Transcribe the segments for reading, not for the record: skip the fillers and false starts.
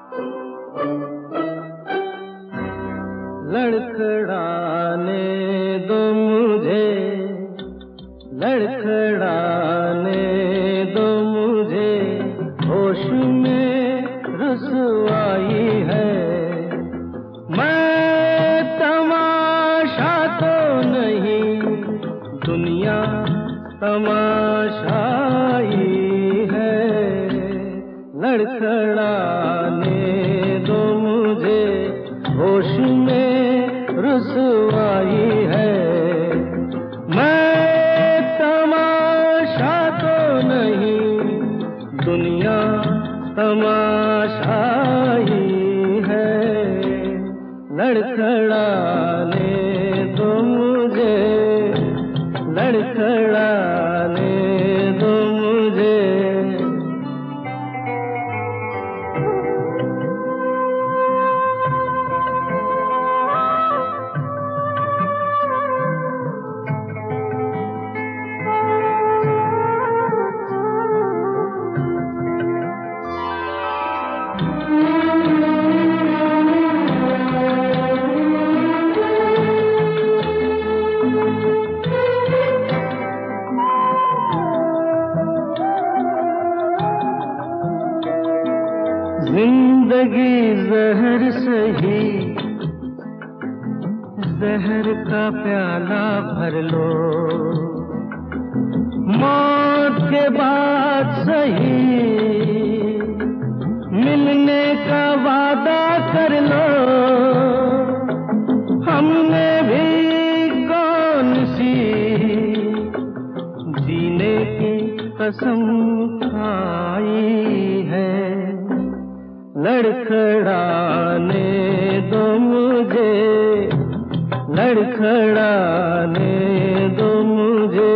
लड़खड़ाने दो मुझे, लड़खड़ाने दो मुझे, होश में रुसवाई है। मैं तमाशा तो नहीं, दुनिया तमाशाई है। लड़खड़ाने दो मुझे, होश में रुसवाई है। मैं तमाशा तो नहीं, दुनिया तमाशाई है। लड़खड़ाने दो मुझे, लड़खड़ाने दो मुझे। जिंदगी जहर सही, जहर का प्याला भर लो। मौत के बाद सही, मिलने का वादा कर लो। हमने भी कौन सी जीने की कसम खाई है। लड़खड़ाने दो मुझे, लड़खड़ाने दो मुझे।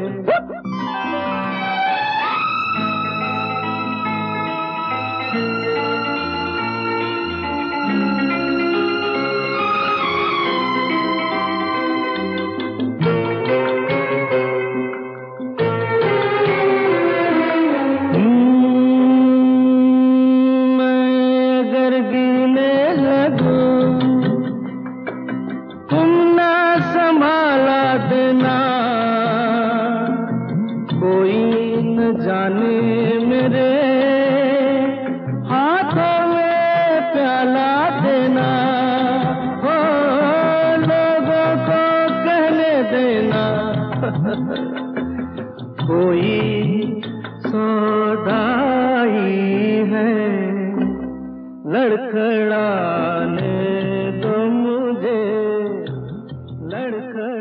तुम ना संभाला देना, कोई न जाने मेरे हाथों में प्याला देना। हो लोगों को कहने देना, कोई सौदाई है। लड़खड़ाने दो मुझे, लड़खड़ाने